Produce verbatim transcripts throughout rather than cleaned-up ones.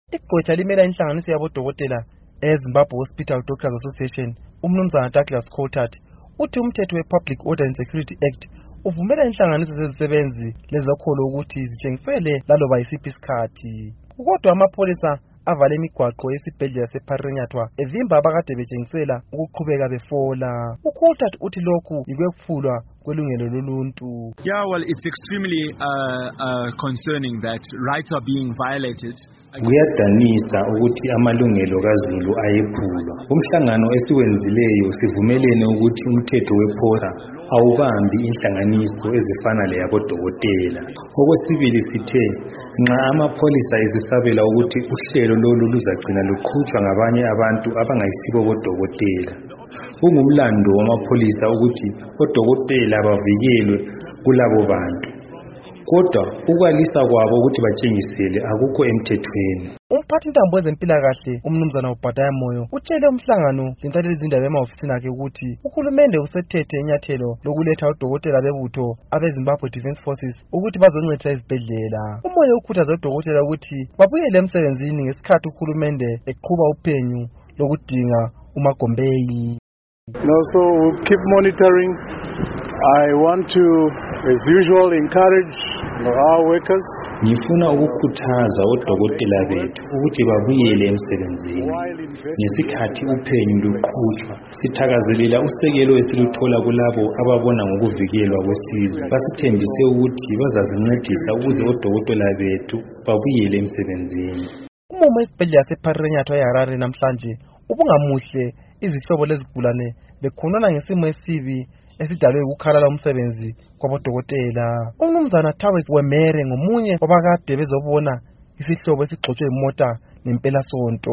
Igqwetha limela inhlanganiso yabodokotela eZimbabwe Hospital Doctors Association, umnumzana Douglas Coulthard, uthi umthetho we-Public Order and Security Act uvumela inhlanganiso zezisebenzi lezokholo ukuthi zitshengisele laloba yisiphi isikhathi. Kodwa amapholisa avale imigwaqo yesibhedlela sePharirenyatwa evimba abakade betshengisela ukuqhubeka befola. uCoulthard uthi lokhu yikwefulwa kwelungelo loluntu. Yeah, well, it's extremely uh, uh, concerning that rights are being violated. Kuyadanisa ukuthi amalungelo kaZulu ayephulwa. Umhlangano esiwenzileyo sivumelene ukuthi umthetho wephola awubambi inhlanganiso ezifana leyabodokotela. Okwesibili sithe nxa amapholisa ezisabela ukuthi uhlelo lolu luzagcina luqhutshwa ngabanye abantu abangayisibo bodokotela. Kungumlando wamapholisa ukuthi odokotela bavikelwe kulabo bantu. Kodwa ukwalisa kwabo ukuthi batshengisele akukho emthethweni. Umphathintambo wezempilakahle umnumzana uBhadaya Moyo utshele umhlangano lentaleli izindaba emahofisini akhe ukuthi uhulumende usethethe inyathelo lokuletha odokotela bebutho abeZimbabwe Defence Forces ukuthi bazoncedisa izibhedlela. Umoyo ukhuthaza odokotela ukuthi babuyele emsebenzini ngesikhathi uhulumende eqhuba uphenyo lokudinga uMagombeyi. No, so we'll keep monitoring. I want to, as usual, encourage our workers. Ngifuna ukukhuthaza odokotela bethu ukuthi babuyele emsebenzini ngesikhathi uphenyo luqhutshwa. Sithakazelela usekelo esiluthola kulabo ababona ngokuvikelwa kwesizwe. Basithembise ukuthi bazazincedisa ukuze odokotela bethu babuyele emsebenzini. Umumo esibhedlela sePharirenyatwa eHarare namhlanje ubungamuhle. Izihlobo lezigulane bekhonona ngesimo esibi esidalwe ukukhalala umsebenzi kwabodokotela. Umnumzana Thawe Wemere ngomunye wabakade bezobona isihlobo esigxotshwe imota ngempela sonto.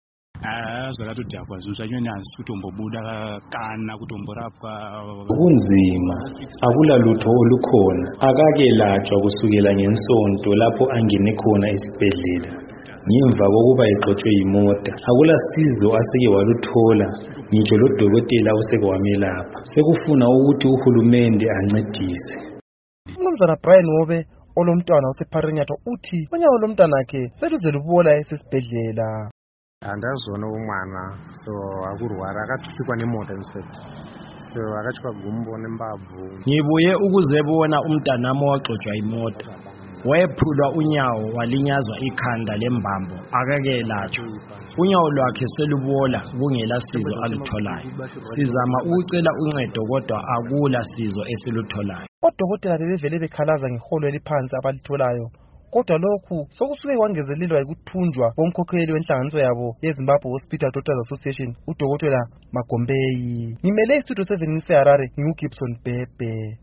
Kunzima, akula lutho olukhona. Akakelatshwa kusukela ngensonto lapho angene khona esibhedlela. Ngemva kokuba exotshe imota akula sizo aseke waluthola ngitsho lo dokotela useke wamelapha. Sekufuna ukuthi uhulumende ancedise. Umnumzana Brian Wobe olomntwana osePharirenyatwa uthi unyawo lomntwana wakhe seluze lubola esesibhedlela. Andazona umwana so akurwara akathuthikwa nemota instead. So akachikwa gumbo nembabvu. Ngibuye ukuzebona umntanami waxotsha imota. Wayephulwa unyawo walinyazwa ikhanda lembambo akakelatshwa. Unyawo lwakhe selubola kungela sizo alutholayo. Sizama ukucela uncedo kodwa akula sizo esilutholayo. Odokotela bebevele bekhalaza ngeholo eliphansi abalitholayo. Kodwa lokhu sokusuke kwangezelelwa ukuthunjwa komkhokheli wenhlanganiso yabo yeZimbabwe Hospital Doctors Association uDokotela Magombeyi. Ngimele istudio seven ngiseHarare nginguGibson Bhebhe.